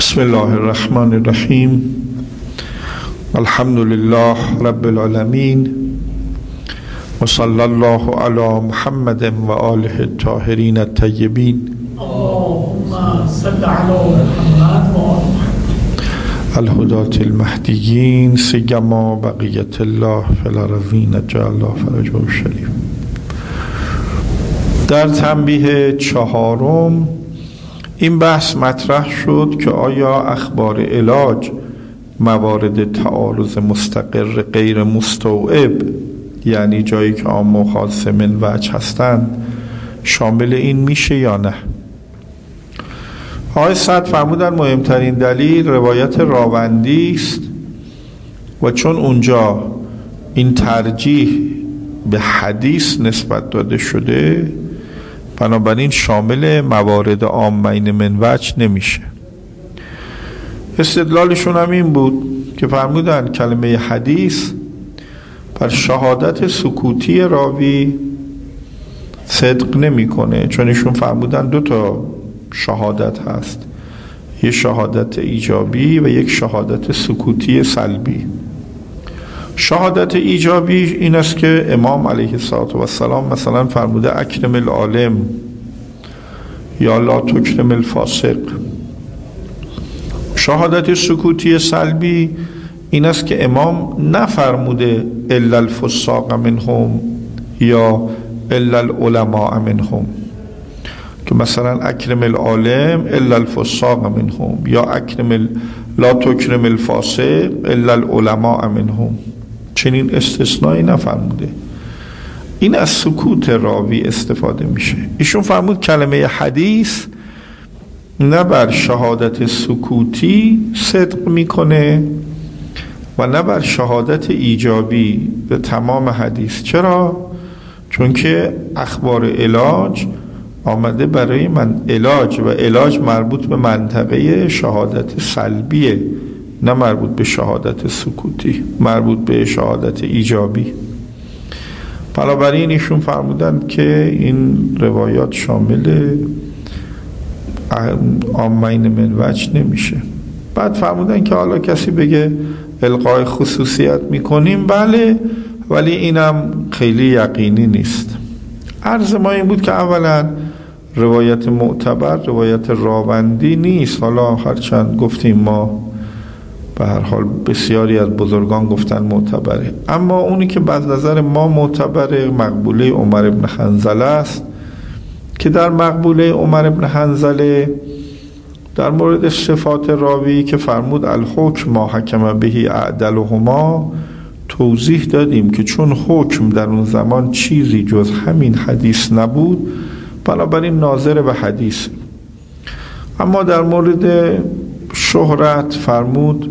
بسم الله الرحمن الرحیم. الحمد لله رب العالمین و صلی الله علی محمد و آله الطاهرین الطیبین. اللهم صل علی محمد و آل الهداة المهدیین سیما بقیت الله فی الارضین جعل الله فرجه الشریف. در تنبیه چهارم این بحث مطرح شد که آیا اخبار علاج موارد تعارض مستقر غیر مستوعب، یعنی جایی که عام و خاص من وجه هستند، شامل این میشه یا نه؟ آقای سعد فرمودن مهمترین دلیل روایت راوندی است و چون اونجا این ترجیح به حدیث نسبت داده شده، بنابراین شامل موارد عامین من وجه نمیشه. استدلالشون هم این بود که فرمودن کلمه حدیث بر شهادت سکوتی راوی صدق نمیکنه، چون ایشون فرمودن دو تا شهادت هست، یک شهادت ایجابی و یک شهادت سکوتی سلبی. شهادت ایجابی این است که امام علیه السلام مثلا فرموده اکرم العالم یا لا تکرم الفاسق. شهادت سکوتی سلبی این است که امام نفرموده الا الفساق منهم یا الا العلماء منهم، که مثلا اکرم العالم الا الفساق منهم یا اکرم لا تکرم الفاسق الا العلماء منهم. چنین استثنایی نفرموده. این از سکوت راوی استفاده میشه. ایشون فرمود کلمه حدیث نه بر شهادت سکوتی صدق میکنه و نه بر شهادت ایجابی به تمام حدیث. چرا؟ چون که اخبار علاج آمده برای علاج و علاج مربوط به منطقه شهادت سلبیه، نه مربوط به شهادت سکوتی، مربوط به شهادت ایجابی. بنابراین ایشون فرمودن که این روایات شامل عامین من وجه نمیشه. بعد فرمودن که حالا کسی بگه القای خصوصیت میکنیم، بله، ولی اینم خیلی یقینی نیست. عرض ما این بود که اولا روایت معتبر روایت راوندی نیست. حالا هرچند گفتیم ما به هر حال بسیاری از بزرگان گفتن معتبره، اما اونی که بعد نظر ما معتبره مقبوله عمر ابن حنظله است، که در مقبوله عمر ابن حنظله در مورد صفات راوی که فرمود الحکم ما حکم بهی اعدلهما توضیح دادیم که چون حکم در اون زمان چیزی جز همین حدیث نبود، بنابراین ناظر به حدیث. اما در مورد شهرت فرمود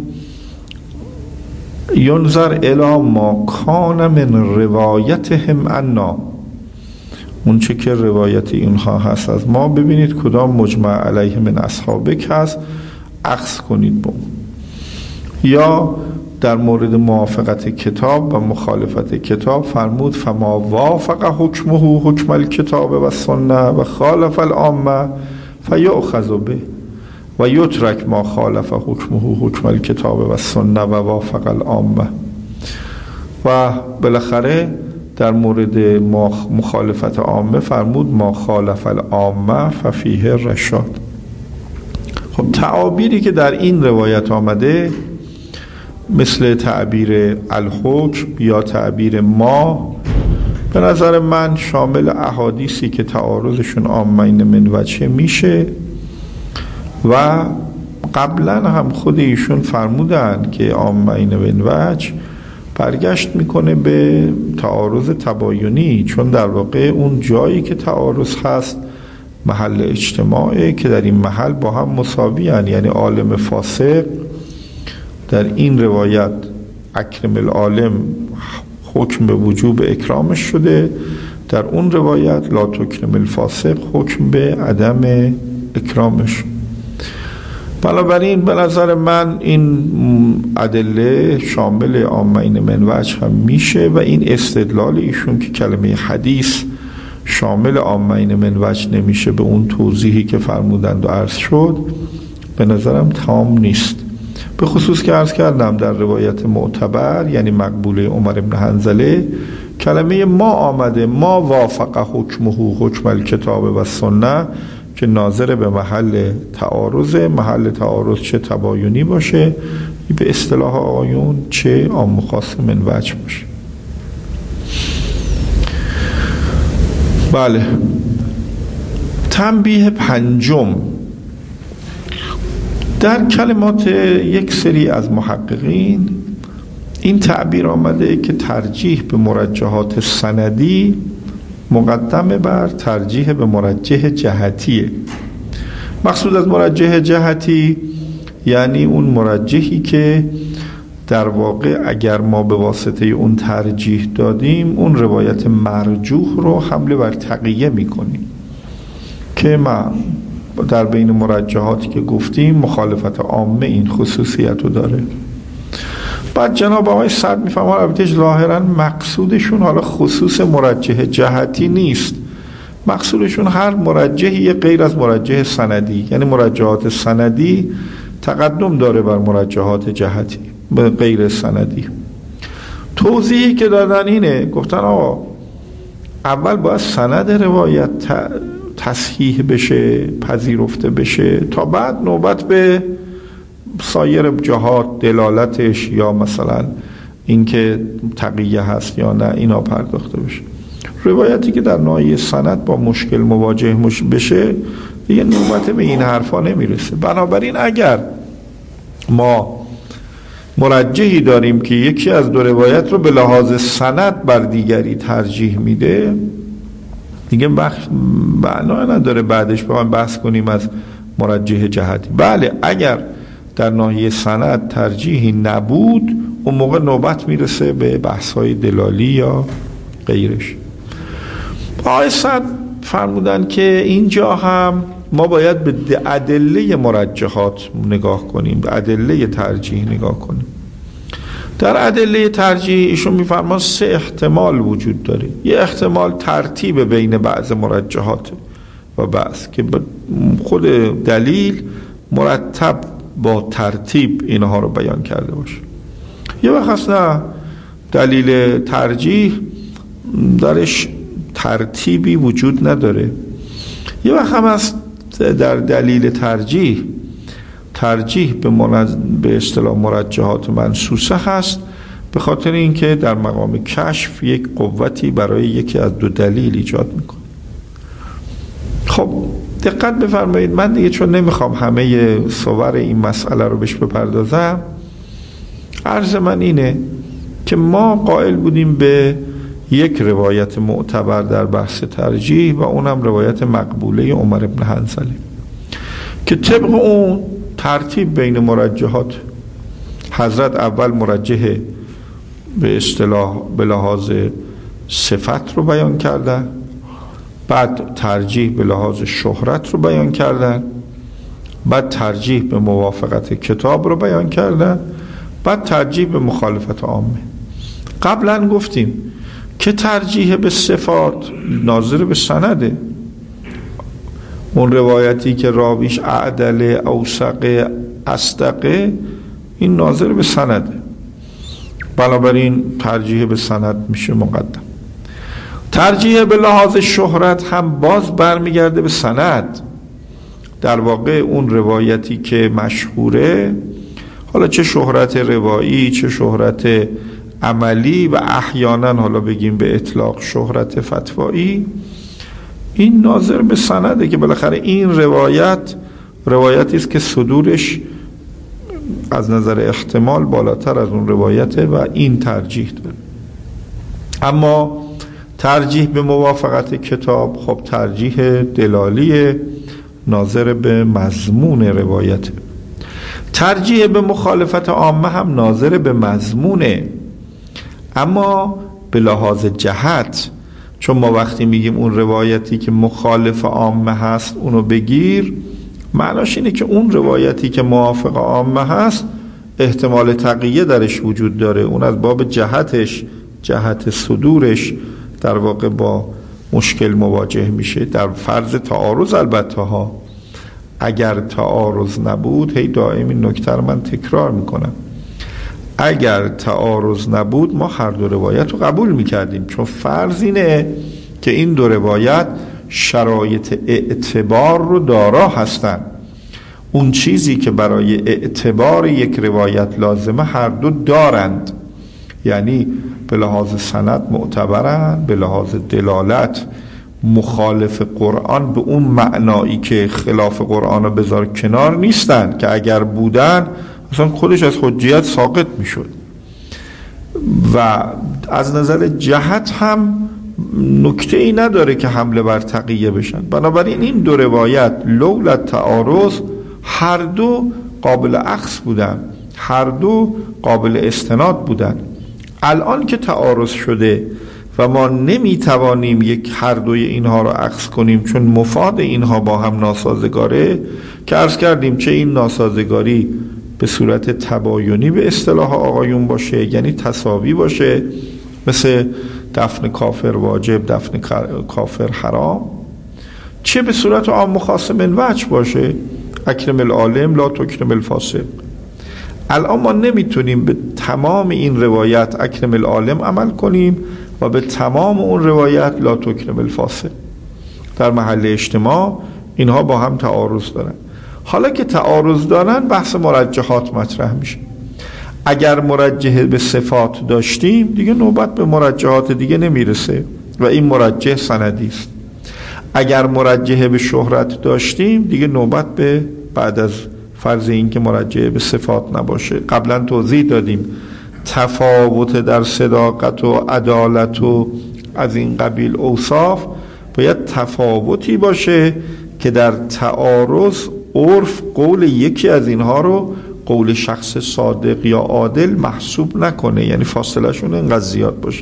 ینظر الی ما کان من روایتهم عنا، اون چه که روایت اینها هست از ما، ببینید کدام مجمع علیه من اصحابک هست، اخذ کنید با. یا در مورد موافقت کتاب و مخالفت کتاب فرمود فما وافق حکمه حکم الکتاب و سنه و خالف العامه فیؤخذ به و یترک ما خالف حکمه حکم الکتاب و سنه و وافق العامه. و بالاخره در مورد مخالفت عامه فرمود ما خالف العامه ففیه رشاد. خب تعابیری که در این روایت آمده مثل تعبیر الحکم یا تعبیر ما، به نظر من شامل احادیثی که تعارضشون عامین من وجه میشه و قبلا هم خود ایشون فرمودن که عامین من وجه برگشت میکنه به تعارض تباینی، چون در واقع اون جایی که تعارض هست محل اجتماعه که در این محل با هم مساوی هن. یعنی عالم فاسق در این روایت اکرم العالم حکم به وجوب اکرامش شده، در اون روایت لا تکرم الفاسق حکم به عدم اکرامش. بنابراین به نظر من این ادله شامل عامین من وجه هم میشه و این استدلال ایشون که کلمه حدیث شامل عامین من وجه نمیشه به اون توضیحی که فرمودند و عرض شد، به نظرم تمام نیست، به خصوص که عرض کردم در روایت معتبر یعنی مقبوله عمر بن حنظله کلمه ما آمده، ما وافق حکمه حکم الکتاب و سنه، که ناظر به محل تعارض، محل تعارض چه تباینی باشه به اصطلاح آقایون، چه عام خاص من وجه باشه. بله. تنبیه پنجم، در کلمات یک سری از محققین این تعبیر آمده که ترجیح به مرجحات سندی مقدم بر ترجیح به مرجح جهتیه. مقصود از مرجح جهتی یعنی اون مرجحی که در واقع اگر ما به واسطه اون ترجیح دادیم اون روایت مرجوح رو حمله بر تقیه میکنیم، که ما در بین مرجحاتی که گفتیم مخالفت عامه این خصوصیت رو داره. بعد جناب آقای سعد میفهمن البته ظاهرا مقصودشون حالا خصوص مرجح جهتی نیست، مقصودشون هر مرجحی غیر از مرجح سندی، یعنی مرجحات سندی تقدم داره بر مرجحات جهتی به غیر سندی. توضیحی که دادن اینه، گفتن آقا اول باید سند روایت تصحیح بشه، پذیرفته بشه، تا بعد نوبت به سایر جهات دلالتش یا مثلا اینکه تقیه هست یا نه اینا پرداخته بشه. روایتی که در ناحیه سند با مشکل مواجه بشه دیگه نوبت به این حرفا نمیرسه. بنابراین اگر ما مرجحی داریم که یکی از دو روایت رو به لحاظ سند بر دیگری ترجیح میده، دیگه معنا نداره بعدش بخوایم بحث کنیم از مرجح جهتی. بله اگر در ناحیه سند ترجیحی نبود اون موقع نوبت میرسه به بحث‌های دلالی یا غیرش. آقای سعد فرمودن که اینجا هم ما باید به ادله مرجحات نگاه کنیم، به ادله ترجیح نگاه کنیم. در ادله ترجیح ایشون میفرمان 3 احتمال وجود داره. یه احتمال ترتیب بین بعض مرجحات و بعض که خود دلیل مرتب با ترتیب اینها رو بیان کرده باشه. یه وقت نه دلیل ترجیح درش ترتیبی وجود نداره. یه وقت هم هست در دلیل ترجیح به اصطلاح مرجحات منسوسه هست، به خاطر اینکه در مقام کشف یک قوتی برای یکی از دو دلیل ایجاد میکنه. خب دقت بفرمایید، من دیگه چون نمیخوام همه صور این مسئله رو بهش بپردازم، عرض من اینه که ما قائل بودیم به یک روایت معتبر در بحث ترجیح و اونم روایت مقبوله عمر بن حنظله که طبق اون ترتیب بین مرجحات حضرت اول مرجح به اصطلاح به لحاظ صفت رو بیان کردن، بعد ترجیح به لحاظ شهرت رو بیان کردن، بعد ترجیح به موافقت کتاب رو بیان کردن، بعد ترجیح به مخالفت عامه. قبلا گفتیم که ترجیح به صفات ناظر به سنده، اون روایتی که راویش اعدل اوثق اصدقه این ناظر به سنده، بنابراین ترجیح به سند میشه مقدم. ترجیح به لحاظ شهرت هم باز برمیگرده به سند، در واقع اون روایتی که مشهوره، حالا چه شهرت روایی چه شهرت عملی و احیانا حالا بگیم به اطلاق شهرت فتوایی، این ناظر به سنده که بالاخره این روایتی است که صدورش از نظر احتمال بالاتر از اون روایته و این ترجیح داره. اما ترجیح به موافقت کتاب خب ترجیح دلالی ناظر به مضمون روایته. ترجیح به مخالفت عامه هم ناظر به مضمونه، اما به لحاظ جهت، چون ما وقتی میگیم اون روایتی که مخالف عامه هست اونو بگیر، معناش اینه که اون روایتی که موافق عامه هست احتمال تقیه درش وجود داره، اون از باب جهتش، جهت صدورش در واقع با مشکل مواجه میشه، در فرض تعارض البته ها، اگر تعارض نبود، هی دائم این نکته رو من تکرار میکنم، اگر تعارض نبود ما هر دو روایت رو قبول میکردیم، چون فرض اینه که این دو روایت شرایط اعتبار رو دارا هستن. اون چیزی که برای اعتبار یک روایت لازمه هر دو دارند، یعنی به لحاظ سند معتبرن، به لحاظ دلالت مخالف قرآن به اون معنایی که خلاف قرآن رو بذار کنار نیستن، که اگر بودن اصلا خودش از حجیت ساقط میشد. و از نظر جهت هم نکته ای نداره که حمله بر تقیه بشن. بنابراین این دو روایت لولا تعارض هر دو قابل اخذ بودن، هر دو قابل استناد بودن. الان که تعارض شده و ما نمیتوانیم یک هر دوی اینها رو اخذ کنیم چون مفاد اینها با هم ناسازگاره، که عرض کردیم چه این ناسازگاری به صورت تباینی به اصطلاح آقایون باشه، یعنی تساوی باشه، مثل دفن کافر واجب، دفن کافر حرام، چه به صورت عام و خاص من وجه باشه، اکرم العالم لا تکرم الفاسق. الان ما نمیتونیم به تمام این روایت اکرم العالم عمل کنیم و به تمام اون روایت لا تکرم الفاسق. در محل اجتماع اینها با هم تعارض دارن. حالا که تعارض دارن بحث مرجحات مطرح میشه. اگر مرجح به صفات داشتیم دیگه نوبت به مرجحات دیگه نمیرسه و این مرجح سندی است. اگر مرجح به شهرت داشتیم دیگه نوبت به بعد از فرض این که مرجح به صفات نباشه. قبلا توضیح دادیم تفاوت در صداقت و عدالت و از این قبیل اوصاف باید تفاوتی باشه که در تعارض عرف قول یکی از اینها رو قول شخص صادق یا عادل محسوب نکنه، یعنی فاصله شون اینقدر زیاد باشه.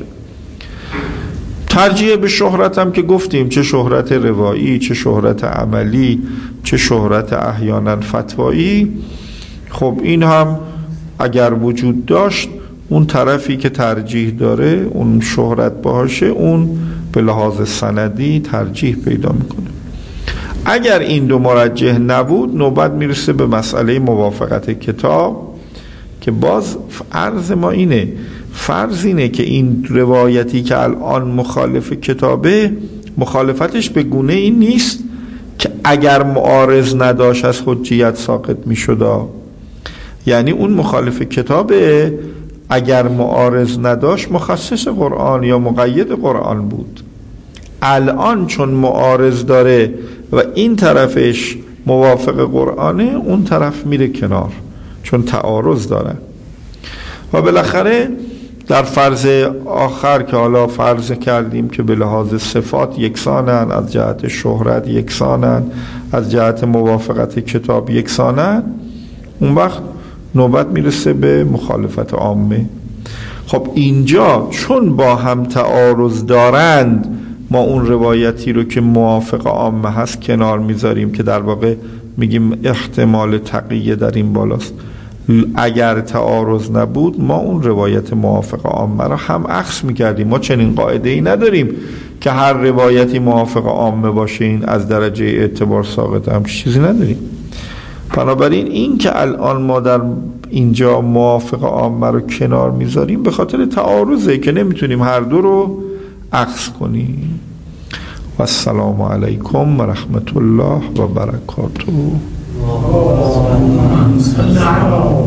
ترجیح به شهرت هم که گفتیم، چه شهرت روایی، چه شهرت عملی، چه شهرت احیانا فتوایی، خب این هم اگر وجود داشت اون طرفی که ترجیح داره اون شهرت باشه اون به لحاظ سندی ترجیح پیدا میکنه. اگر این دو مرجح نبود نوبت میرسه به مسئله موافقت کتاب، که باز عرض ما اینه، فرض اینه که این روایتی که الان مخالف کتابه مخالفتش به گونه این نیست که اگر معارض نداشت از حجیت ساقط میشد. یعنی اون مخالف کتابه اگر معارض نداشت مخصص قرآن یا مقید قرآن بود. الان چون معارض داره و این طرفش موافق قرآنه اون طرف میره کنار چون تعارض داره. و بالاخره در فرض آخر که حالا فرض کردیم که به لحاظ صفات یکسانن، از جهت شهرت یکسانن، از جهت موافقت کتاب یکسانن، اون وقت نوبت میرسه به مخالفت عامه. خب اینجا چون با هم تعارض دارند ما اون روایتی رو که موافق عامه هست کنار میذاریم که در واقع میگیم احتمال تقیه در این بالاست. اگر تعارض نبود ما اون روایت موافق عامه رو هم اخذ میکردیم. ما چنین قاعده ای نداریم که هر روایتی موافق عامه باشه این از درجه اعتبار ساقط، هم چیزی نداریم. بنابراین این که الان ما در اینجا موافق عامه رو کنار میذاریم به خاطر تعارضه که نمیتونیم هر دو رو اخذ کنیم. و السلام علیکم و رحمت الله و برکاته.